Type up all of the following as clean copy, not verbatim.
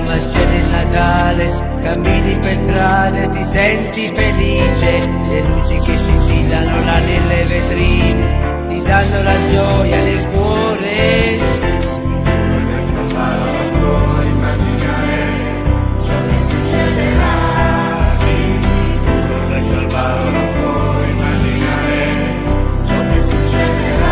magia del Natale, cammini per strada e ti senti felice, le luci che scintillano là nelle vetrine ti danno la gioia nel cuore. Non puoi immaginare ciò che succederà, sicuro del Calvario non puoi immaginare ciò che succederà.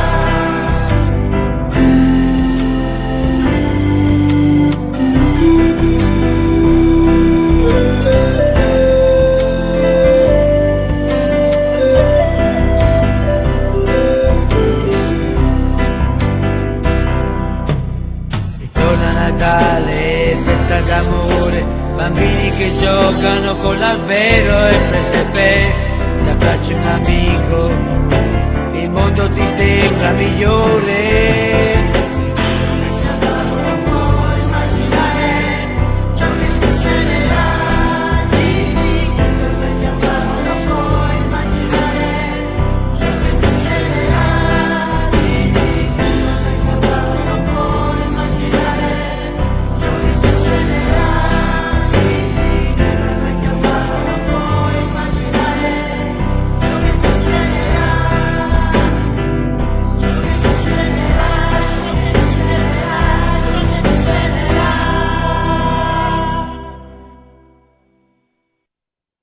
Natale, festa d'amore, bambini che giocano con l'albero e presepe, ti abbracci un amico, il mondo ti sembra migliore.